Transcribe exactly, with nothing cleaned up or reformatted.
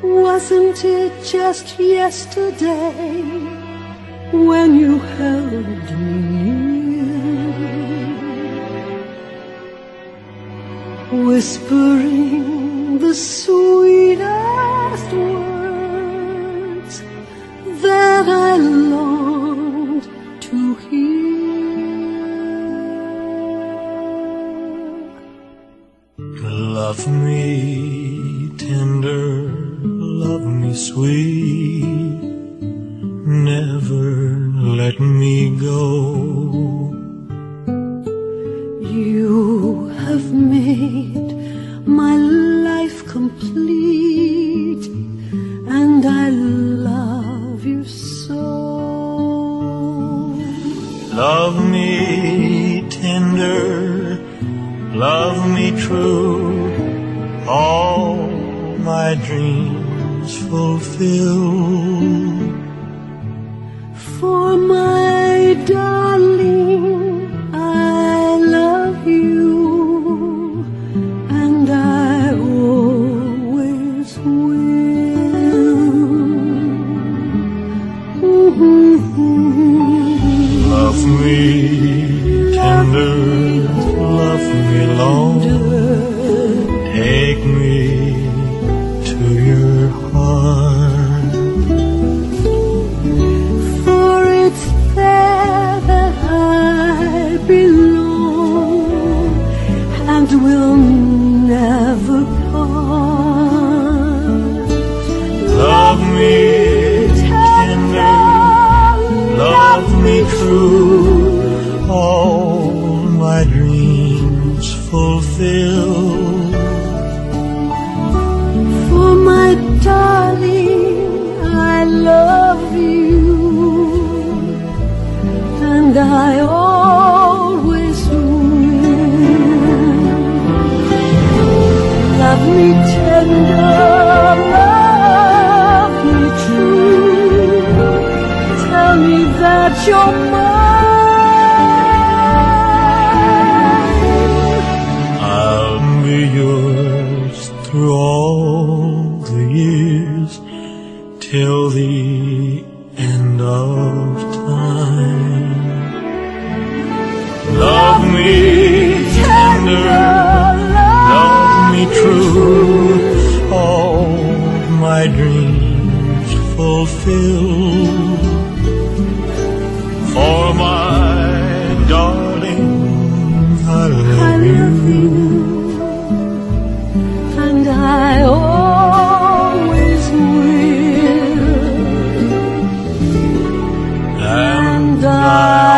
Wasn't it just yesterday when you held me near, whispering the sweetest words that I longed to hear? Love me tender, love me sweet, never let me go. You have made my life complete, and I love you so. Love me tender, love me true, all my dreams fulfill. For my darling, I love you, and I always will. Love me tender, love me long, take me to your heart, for it's there that I belong and will never part. love me tender, love me true, all my dreams fulfill. For my darling, I love you, and I always will. Love me tender, love me true, tell me that you're mine. I'll be yours through all the years, till the end of time. Love me tender, love me true, all my dreams fulfill. For my darling, I love, I love you, you, and I always will, and and I